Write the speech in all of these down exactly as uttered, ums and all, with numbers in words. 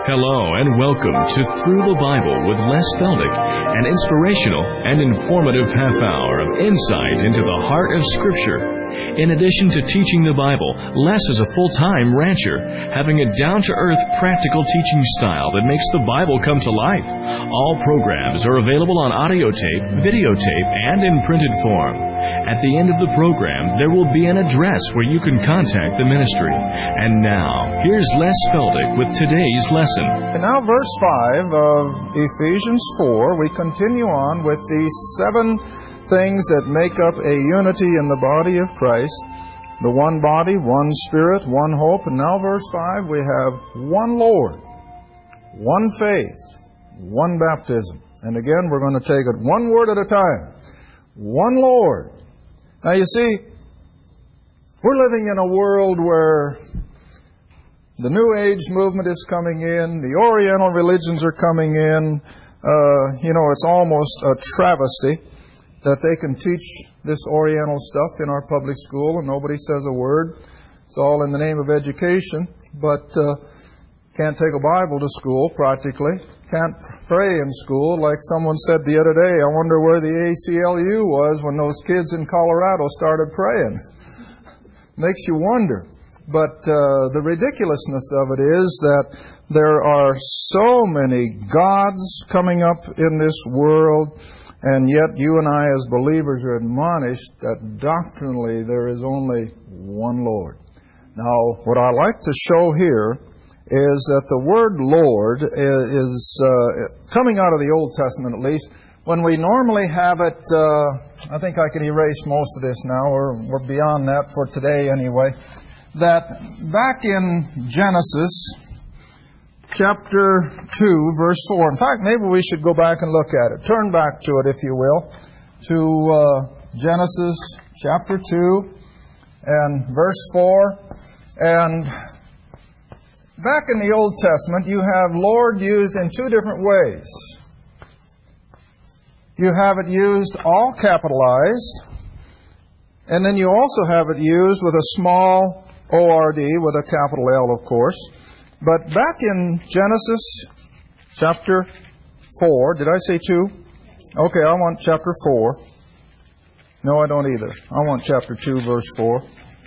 Hello and welcome to Through the Bible with Les Feldick, an inspirational and informative half hour of insight into the heart of Scripture. In addition to teaching the Bible, Les is a full-time rancher, having a down-to-earth practical teaching style that makes the Bible come to life. All programs are available on audio tape, videotape, and in printed form. At the end of the program, there will be an address where you can contact the ministry. And now, here's Les Feldick with today's lesson. And now verse five of Ephesians four, we continue on with these seven things that make up a unity in the body of Christ. The one body, one spirit, one hope. And now verse five, we have one Lord, one faith, one baptism. And again, we're going to take it one word at a time. One Lord. Now you see, we're living in a world where the New Age movement is coming in, the Oriental religions are coming in. Uh, you know, it's almost a travesty that they can teach this Oriental stuff in our public school and nobody says a word. It's all in the name of education, but uh, can't take a Bible to school practically. Can't pray in school. Like someone said the other day, I wonder where the A C L U was when those kids in Colorado started praying. Makes you wonder. But uh, the ridiculousness of it is that there are so many gods coming up in this world, and yet you and I as believers are admonished that doctrinally there is only one Lord. Now, what I like to show here is that the word Lord is uh, coming out of the Old Testament at least. When we normally have it, uh, I think I can erase most of this now, or we're beyond that for today anyway, that back in Genesis chapter two, verse four. In fact, maybe we should go back and look at it. Turn back to it, if you will, to uh, Genesis chapter two and verse four. And back in the Old Testament, you have Lord used in two different ways. You have it used all capitalized, and then you also have it used with a small O R D with a capital L, of course. But back in Genesis chapter four, did I say two? Okay, I want chapter four. No, I don't either. I want chapter two, verse four.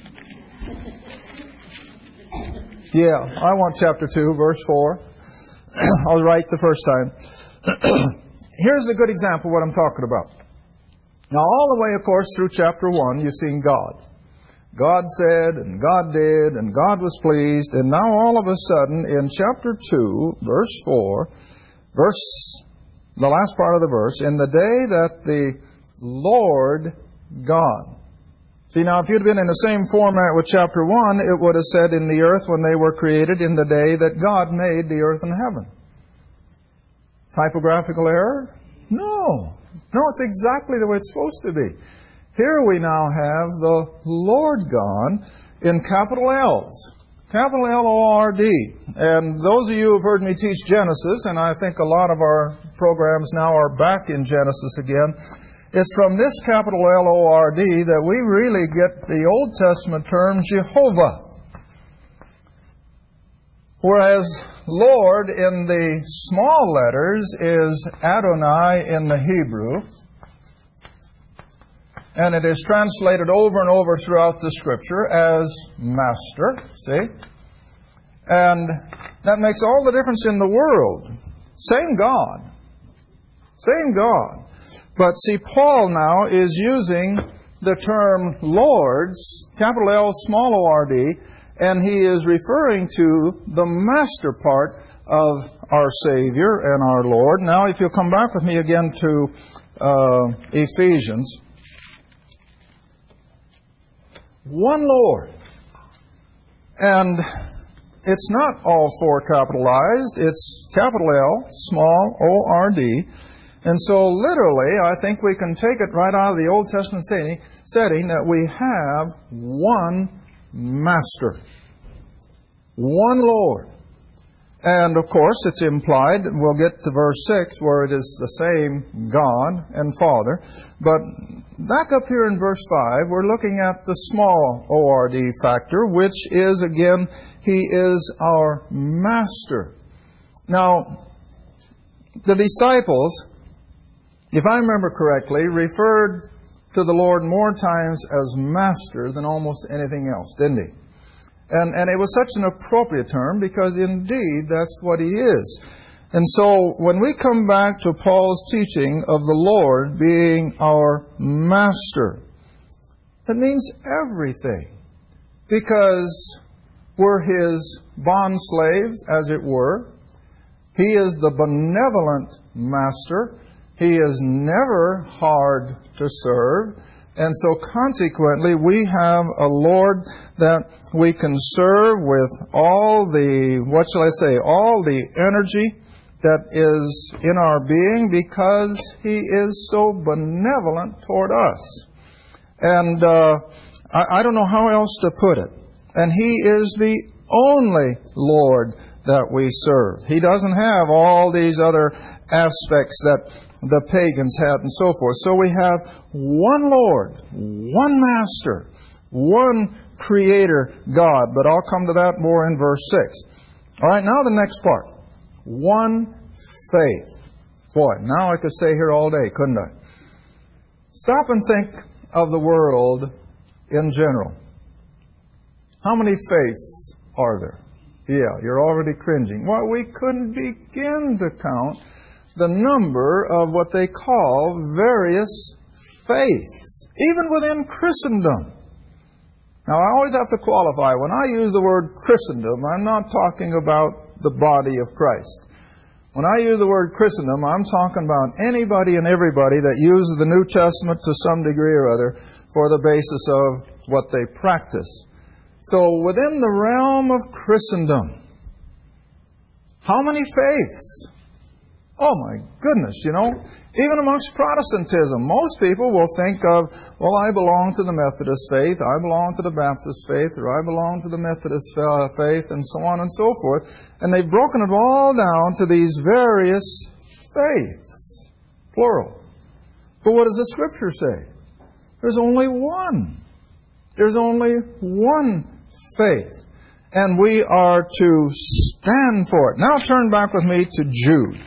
Yeah, I want chapter two, verse four. I was right the first time. Here's a good example of what I'm talking about. Now, all the way, of course, through chapter one, you've seen God. God said, and God did, and God was pleased. And now, all of a sudden, in chapter two, verse four, verse, the last part of the verse, in the day that the Lord God. See, now, if you'd been in the same format with chapter one, it would have said in the earth when they were created, in the day that God made the earth and heaven. Typographical error? No. No, it's exactly the way it's supposed to be. Here we now have the Lord God in capital L's. Capital L O R D. And those of you who have heard me teach Genesis, and I think a lot of our programs now are back in Genesis again, it's from this capital L O R D that we really get the Old Testament term Jehovah. Whereas Lord in the small letters is Adonai in the Hebrew. And it is translated over and over throughout the Scripture as Master. See? And that makes all the difference in the world. Same God. Same God. But see, Paul now is using the term Lord's, capital L, small O R D, and he is referring to the master part of our Savior and our Lord. Now, if you'll come back with me again to uh, Ephesians. One Lord. And it's not all four capitalized. It's capital L, small O R D. And so literally, I think we can take it right out of the Old Testament setting that we have one Master. One Lord. And of course, it's implied, we'll get to verse six, where it is the same God and Father. But back up here in verse five, we're looking at the small O R D factor, which is, again, He is our Master. Now, the disciples, if I remember correctly, referred to the Lord more times as Master than almost anything else, didn't he? And, and it was such an appropriate term because indeed that's what He is. And so when we come back to Paul's teaching of the Lord being our Master, it means everything. Because we're His bond slaves, as it were. He is the benevolent Master. He is never hard to serve. And so consequently, we have a Lord that we can serve with all the, what shall I say, all the energy that is in our being because He is so benevolent toward us. And uh, I, I don't know how else to put it. And He is the only Lord that we serve. He doesn't have all these other aspects that the pagans had and so forth. So we have one Lord, one Master, one Creator God. But I'll come to that more in verse six. All right, now the next part. One faith. Boy, now I could stay here all day, couldn't I? Stop and think of the world in general. How many faiths are there? Yeah, you're already cringing. Well, we couldn't begin to count the number of what they call various faiths, even within Christendom. Now, I always have to qualify. When I use the word Christendom, I'm not talking about the body of Christ. When I use the word Christendom, I'm talking about anybody and everybody that uses the New Testament to some degree or other for the basis of what they practice. So, within the realm of Christendom, how many faiths? Oh my goodness, you know, even amongst Protestantism, most people will think of, well, I belong to the Methodist faith, I belong to the Baptist faith, or I belong to the Methodist faith, and so on and so forth. And they've broken it all down to these various faiths, plural. But what does the Scripture say? There's only one. There's only one faith. And we are to stand for it. Now turn back with me to Jude.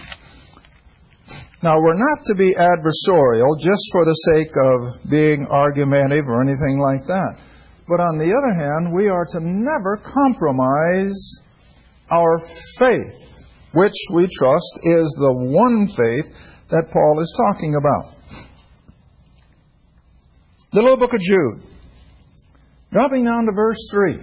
Now, we're not to be adversarial just for the sake of being argumentative or anything like that. But on the other hand, we are to never compromise our faith, which we trust is the one faith that Paul is talking about. The little book of Jude. Dropping down to verse three.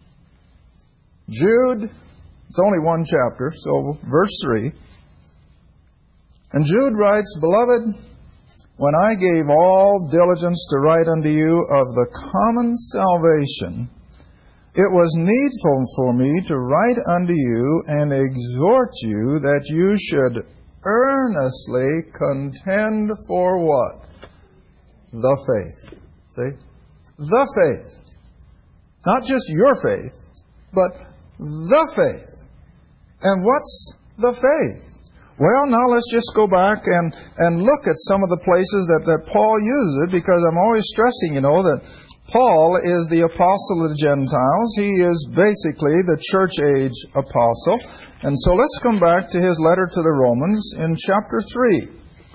Jude, it's only one chapter, so verse three. And Jude writes, Beloved, when I gave all diligence to write unto you of the common salvation, it was needful for me to write unto you and exhort you that you should earnestly contend for what? The faith. See? The faith. Not just your faith, but the faith. And what's the faith? Well, now let's just go back and, and look at some of the places that, that Paul uses it, because I'm always stressing, you know, that Paul is the apostle of the Gentiles. He is basically the church age apostle. And so let's come back to his letter to the Romans in chapter three.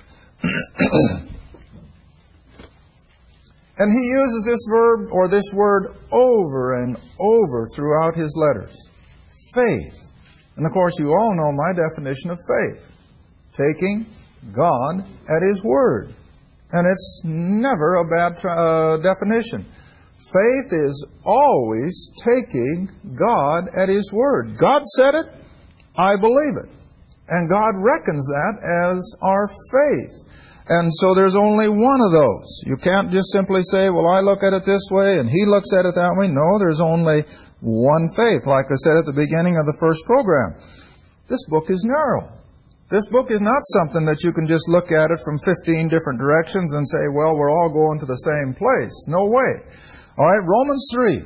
And he uses this verb or this word over and over throughout his letters. Faith. And of course, you all know my definition of faith. Taking God at His word. And it's never a bad uh, definition. Faith is always taking God at His word. God said it, I believe it. And God reckons that as our faith. And so there's only one of those. You can't just simply say, well, I look at it this way and he looks at it that way. No, there's only one faith. Like I said at the beginning of the first program, this book is narrow. This book is not something that you can just look at it from fifteen different directions and say, well, we're all going to the same place. No way. All right, Romans three.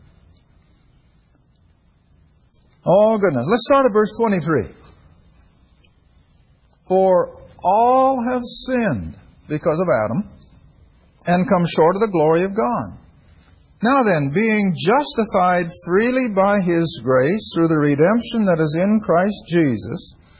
Oh, goodness. Let's start at verse twenty-three. For all have sinned because of Adam and come short of the glory of God. Now then, being justified freely by His grace through the redemption that is in Christ Jesus,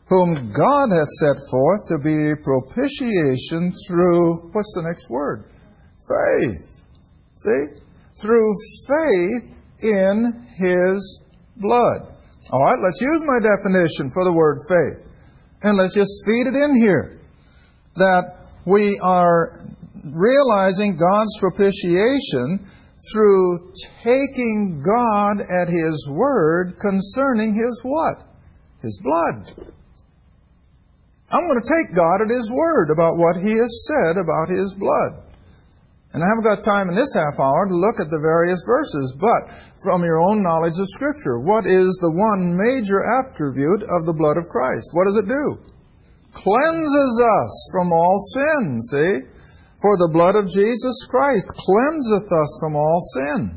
whom God hath set forth to be a propitiation through, what's the next word? Faith. See? Through faith in His blood. All right, let's use my definition for the word faith. And let's just feed it in here. That we are realizing God's propitiation through taking God at His word concerning His what? His blood. I'm going to take God at His word about what He has said about His blood. And I haven't got time in this half hour to look at the various verses, but from your own knowledge of Scripture, what is the one major attribute of the blood of Christ? What does it do? Cleanses us from all sin, see? For the blood of Jesus Christ cleanseth us from all sin.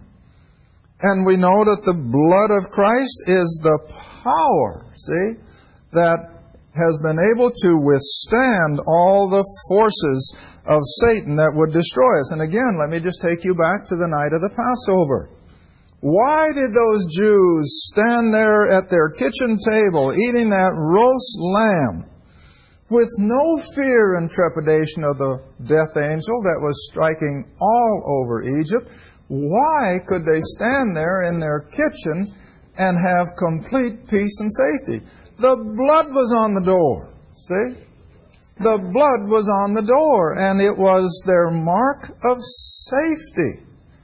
And we know that the blood of Christ is the power, see, that has been able to withstand all the forces of Satan that would destroy us. And again, let me just take you back to the night of the Passover. Why did those Jews stand there at their kitchen table eating that roast lamb with no fear and trepidation of the death angel that was striking all over Egypt? Why could they stand there in their kitchen and have complete peace and safety? The blood was on the door. See? The blood was on the door, and it was their mark of safety.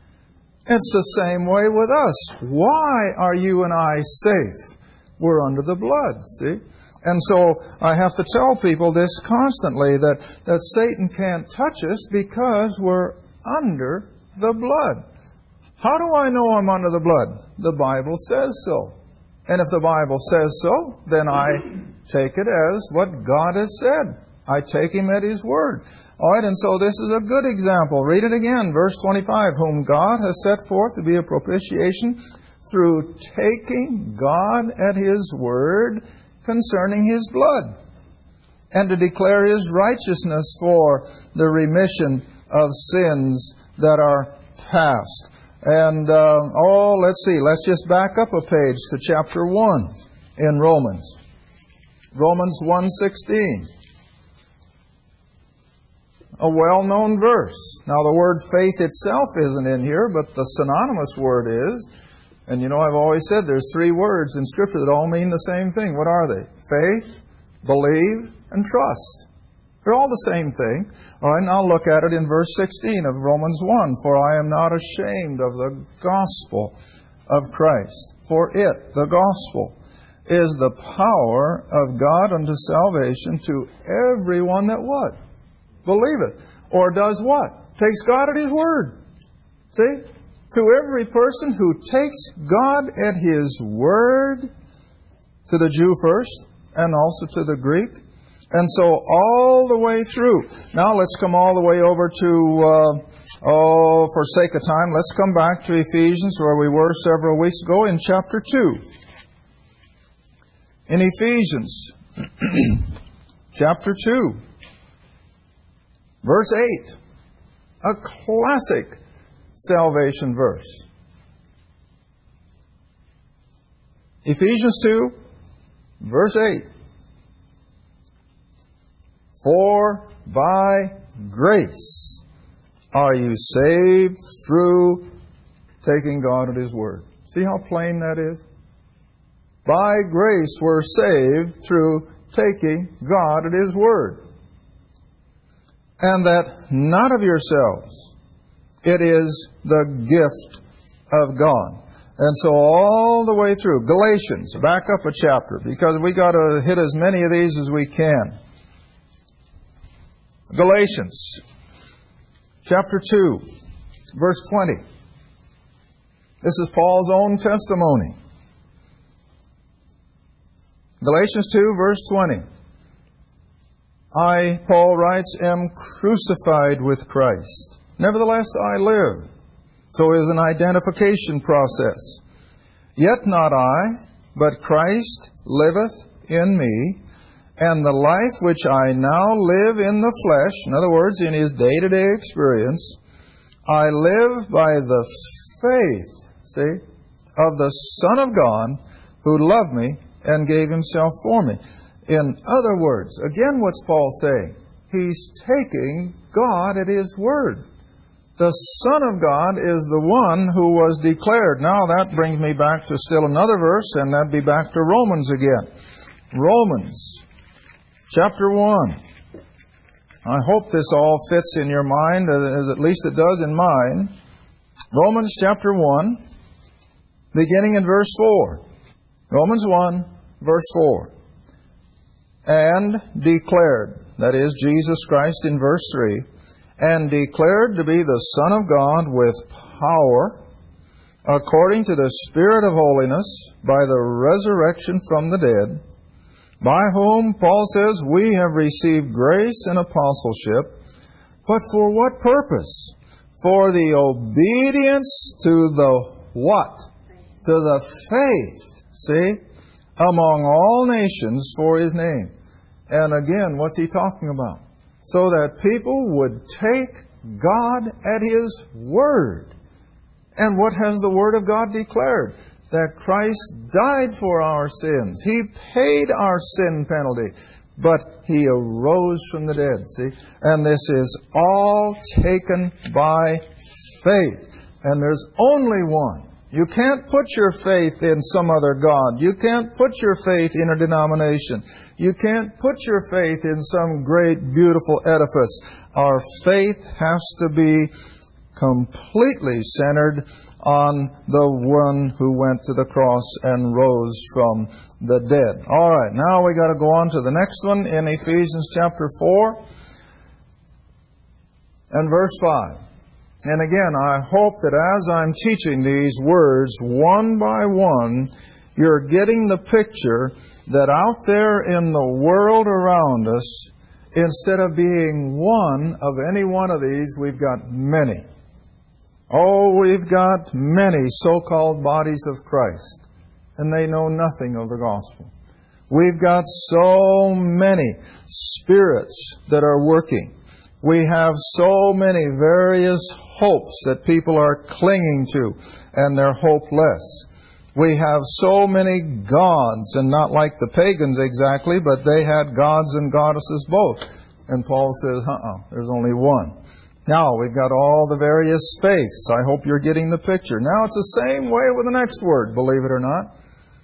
It's the same way with us. Why are you and I safe? We're under the blood, see? And so I have to tell people this constantly, that, that Satan can't touch us because we're under the blood. How do I know I'm under the blood? The Bible says so. And if the Bible says so, then I take it as what God has said. I take Him at His word. All right, and so this is a good example. Read it again, verse twenty-five. Whom God has set forth to be a propitiation through taking God at His word concerning His blood, and to declare His righteousness for the remission of sins that are past. And, uh, oh, let's see, let's just back up a page to chapter one in Romans. Romans one sixteen. A well-known verse. Now, the word faith itself isn't in here, but the synonymous word is. And you know, I've always said there's three words in Scripture that all mean the same thing. What are they? Faith, believe, and trust. They're all the same thing. All right, now look at it in verse sixteen of Romans one. For I am not ashamed of the gospel of Christ. For it, the gospel, is the power of God unto salvation to everyone that what? Believeth. Or does what? Takes God at His word. See? To every person who takes God at His word, to the Jew first, and also to the Greek. And so all the way through. Now let's come all the way over to, uh, oh, for sake of time, let's come back to Ephesians where we were several weeks ago in chapter two. In Ephesians, chapter two, verse eight, a classic salvation verse. Ephesians two, verse eight. For by grace are you saved through taking God at His word. See how plain that is? By grace we're saved through taking God at His word. And that not of yourselves. It is the gift of God. And so all the way through. Galatians, back up a chapter, because we got to hit as many of these as we can. Galatians, chapter two, verse twenty. This is Paul's own testimony. Galatians two, verse twenty. I, Paul writes, am crucified with Christ. Nevertheless I live. So it is an identification process. Yet not I, but Christ liveth in me. And the life which I now live in the flesh, in other words, in his day-to-day experience, I live by the faith, see, of the Son of God who loved me and gave Himself for me. In other words, again, what's Paul saying? He's taking God at His word. The Son of God is the one who was declared. Now that brings me back to still another verse, and that'd be back to Romans again. Romans chapter one. I hope this all fits in your mind, as at least it does in mine. Romans chapter one, beginning in verse four. Romans one, verse four. And declared, that is, Jesus Christ in verse three, and declared to be the Son of God with power, according to the Spirit of holiness, by the resurrection from the dead, by whom, Paul says, we have received grace and apostleship. But for what purpose? For the obedience to the what? To the faith, see, among all nations for His name. And again, what's he talking about? So that people would take God at His word. And what has the Word of God declared? That Christ died for our sins. He paid our sin penalty. But He arose from the dead, see? And this is all taken by faith. And there's only one. You can't put your faith in some other God. You can't put your faith in a denomination. You can't put your faith in some great, beautiful edifice. Our faith has to be completely centered on the one who went to the cross and rose from the dead. All right, now we got to go on to the next one in Ephesians chapter four and verse five. And again, I hope that as I'm teaching these words one by one, you're getting the picture that out there in the world around us, instead of being one of any one of these, we've got many. Oh, we've got many so-called bodies of Christ, and they know nothing of the gospel. We've got so many spirits that are working. We have so many various hopes that people are clinging to, and they're hopeless. We have so many gods, and not like the pagans exactly, but they had gods and goddesses both. And Paul says, uh-uh, there's only one. Now, we've got all the various faiths. I hope you're getting the picture. Now, it's the same way with the next word, believe it or not.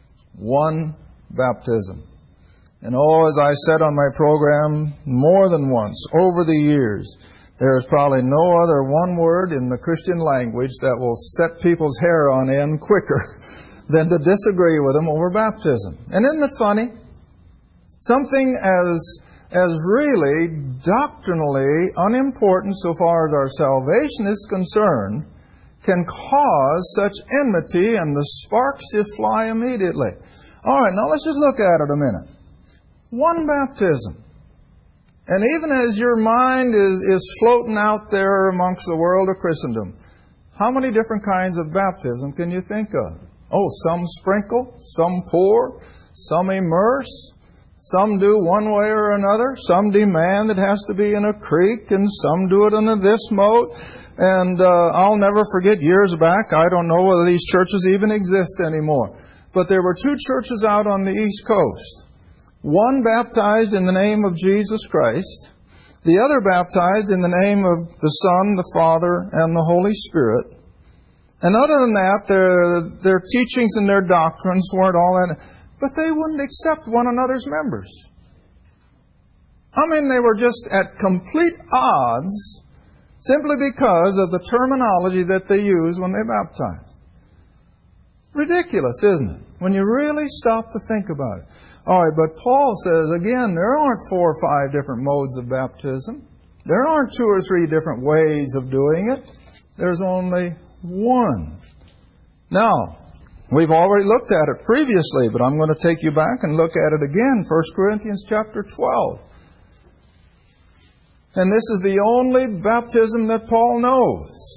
One baptism. And oh, as I said on my program more than once, over the years, there is probably no other one word in the Christian language that will set people's hair on end quicker than to disagree with them over baptism. And isn't it funny? Something as, as really doctrinally unimportant so far as our salvation is concerned can cause such enmity, and the sparks just fly immediately. All right, now let's just look at it a minute. One baptism. And even as your mind is, is floating out there amongst the world of Christendom, how many different kinds of baptism can you think of? Oh, some sprinkle, some pour, some immerse, some do one way or another, some demand it has to be in a creek, and some do it in this mode. And uh, I'll never forget years back, I don't know whether these churches even exist anymore, but there were two churches out on the East Coast. One baptized in the name of Jesus Christ, the other baptized in the name of the Son, the Father, and the Holy Spirit. And other than that, their, their teachings and their doctrines weren't all that, but they wouldn't accept one another's members. I mean, they were just at complete odds simply because of the terminology that they used when they baptized. Ridiculous, isn't it? When you really stop to think about it. All right, but Paul says, again, there aren't four or five different modes of baptism. There aren't two or three different ways of doing it. There's only one. Now, we've already looked at it previously, but I'm going to take you back and look at it again. First Corinthians chapter twelve. And this is the only baptism that Paul knows.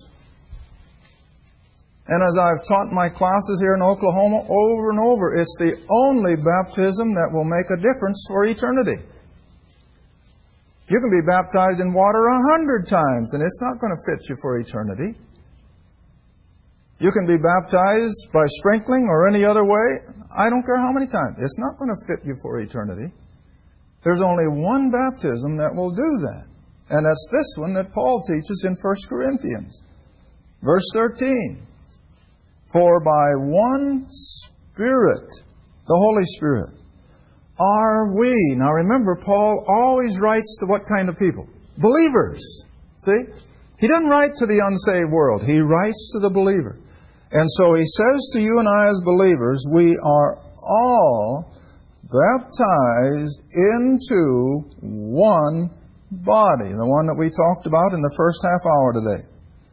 And as I've taught my classes here in Oklahoma over and over, it's the only baptism that will make a difference for eternity. You can be baptized in water a hundred times, and it's not going to fit you for eternity. You can be baptized by sprinkling or any other way. I don't care how many times. It's not going to fit you for eternity. There's only one baptism that will do that. And that's this one that Paul teaches in First Corinthians. Verse thirteen. For by one Spirit, the Holy Spirit, are we. Now remember, Paul always writes to what kind of people? Believers. See? He doesn't write to the unsaved world. He writes to the believer. And so he says to you and I as believers, we are all baptized into one body. The one that we talked about in the first half hour today.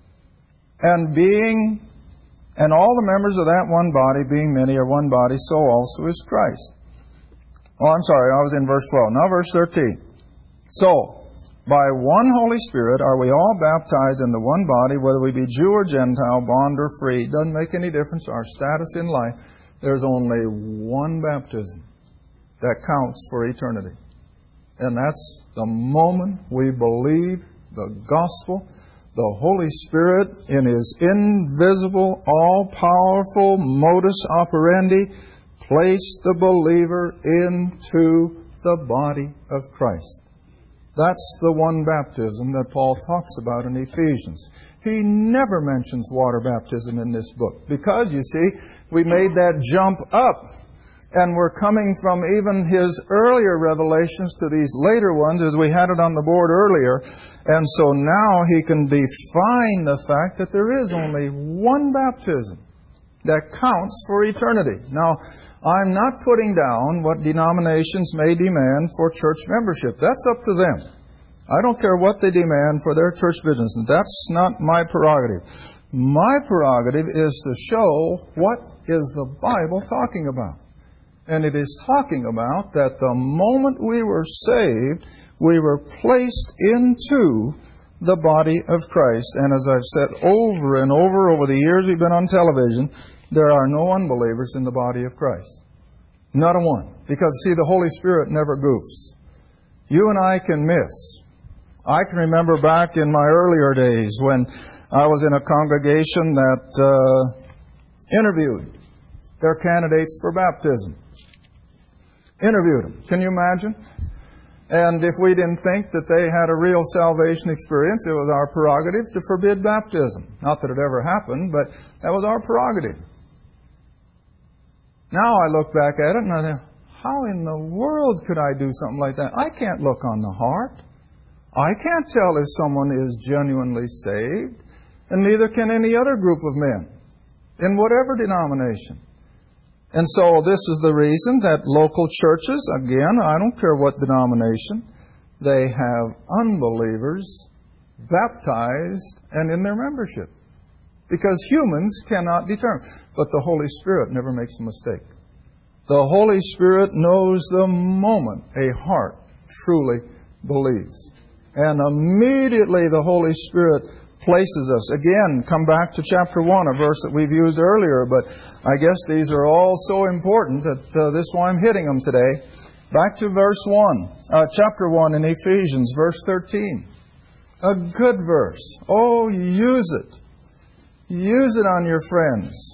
And being, and all the members of that one body, being many, are one body, so also is Christ. Oh, I'm sorry, I was in verse twelve. Now verse thirteen. So, by one Holy Spirit are we all baptized into one body, whether we be Jew or Gentile, bond or free. Doesn't make any difference, our status in life. There's only one baptism that counts for eternity. And that's the moment we believe the gospel. The Holy Spirit, in His invisible, all-powerful modus operandi, placed the believer into the body of Christ. That's the one baptism that Paul talks about in Ephesians. He never mentions water baptism in this book because, you see, we made that jump up. And we're coming from even his earlier revelations to these later ones as we had it on the board earlier. And so now he can define the fact that there is only one baptism that counts for eternity. Now, I'm not putting down what denominations may demand for church membership. That's up to them. I don't care what they demand for their church business. That's not my prerogative. My prerogative is to show what is the Bible talking about. And it is talking about that the moment we were saved, we were placed into the body of Christ. And as I've said over and over over the years we've been on television, there are no unbelievers in the body of Christ. Not a one. Because, see, the Holy Spirit never goofs. You and I can miss. I can remember back in my earlier days when I was in a congregation that uh, interviewed their candidates for baptism. Interviewed them. Can you imagine? And if we didn't think that they had a real salvation experience, it was our prerogative to forbid baptism. Not that it ever happened, but that was our prerogative. Now I look back at it and I think, how in the world could I do something like that? I can't look on the heart. I can't tell if someone is genuinely saved, and neither can any other group of men in whatever denomination. And so this is the reason that local churches, again, I don't care what denomination, they have unbelievers baptized and in their membership. Because humans cannot determine. But the Holy Spirit never makes a mistake. The Holy Spirit knows the moment a heart truly believes. And immediately the Holy Spirit places us. Again, come back to chapter one, a verse that we've used earlier, but I guess these are all so important that uh, this is why I'm hitting them today. Back to verse one, uh, chapter one in Ephesians, verse thirteen. A good verse. Oh, use it. Use it on your friends.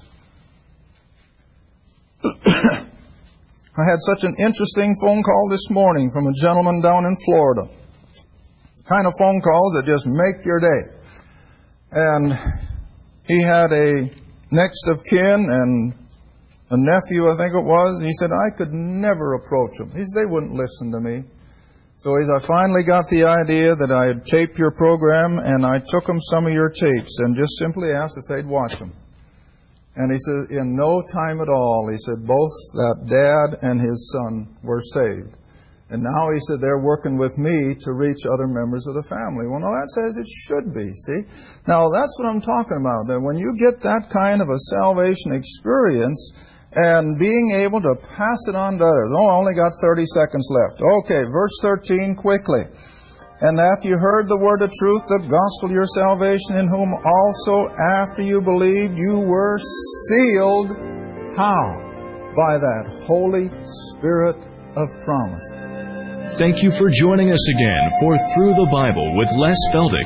I had such an interesting phone call this morning from a gentleman down in Florida. The kind of phone calls that just make your day. And he had a next of kin and a nephew, I think it was. He said, I could never approach them. He said, they wouldn't listen to me. So he said, I finally got the idea that I had taped your program, and I took them some of your tapes and just simply asked if they'd watch them. And he said, in no time at all, he said, both that dad and his son were saved. And now, he said, they're working with me to reach other members of the family. Well, no, that says it should be, see? Now, that's what I'm talking about. That when you get that kind of a salvation experience and being able to pass it on to others. Oh, I only got thirty seconds left. Okay, verse thirteen, quickly. And after you heard the word of truth, the gospel of your salvation, in whom also after you believed, you were sealed. How? By that Holy Spirit of promise. Thank you for joining us again for Through the Bible with Les Feldick.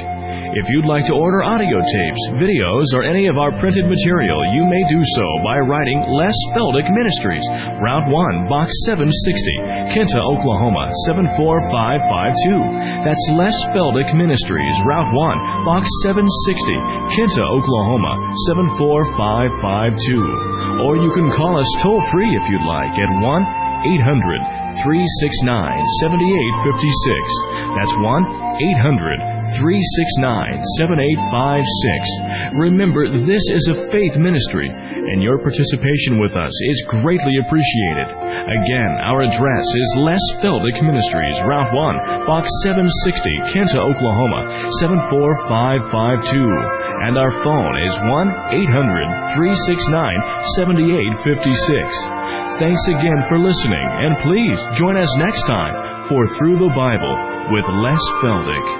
If you'd like to order audio tapes, videos, or any of our printed material, you may do so by writing Les Feldick Ministries, Route one, Box seven sixty, Kinta, Oklahoma, seven four five five two. That's Les Feldick Ministries, Route one, Box seven sixty, Kinta, Oklahoma, seven four five five two. Or you can call us toll-free if you'd like at one eight hundred, three six nine, seven eight five six. That's one eight hundred, three six nine, seven eight five six. Remember, this is a faith ministry, and your participation with us is greatly appreciated. Again, our address is Les Feldick Ministries, Route one, Box seven sixty, Kinta, Oklahoma, seven four five five two. And our phone is one eight hundred, three six nine, seven eight five six. Thanks again for listening, and please join us next time for Through the Bible with Les Feldick.